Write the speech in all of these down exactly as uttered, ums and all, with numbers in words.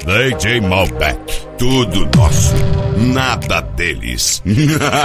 D J Malbec, tudo nosso, nada deles. Why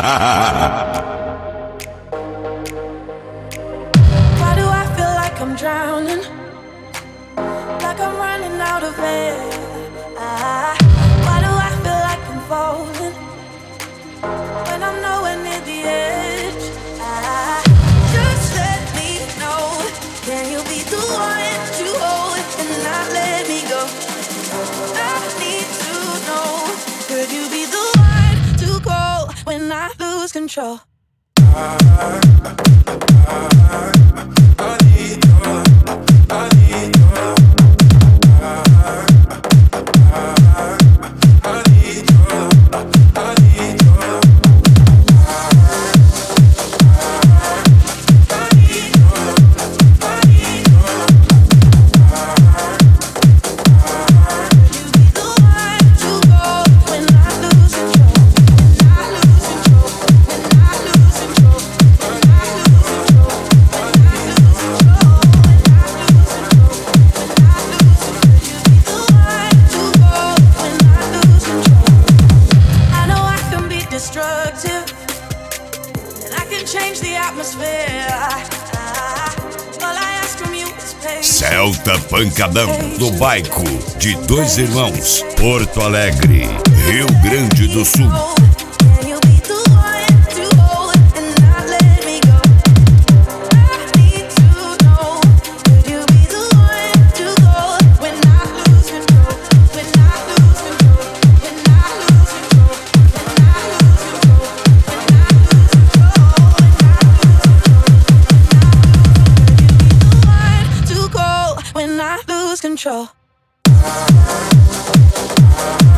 do I feel like I'm drowning? Like I'm running out of air. Ah, why do I feel like I'm falling when I'm nowhere near the edge? Ah, just let me know. Can you be the one to hold and not let me go? I need to know. Could you be the one to go when I lose control? I, I, I need your love. I need your love. Celta Pancadão, do Baico, de Dois Irmãos, Porto Alegre, Rio Grande do Sul. Control.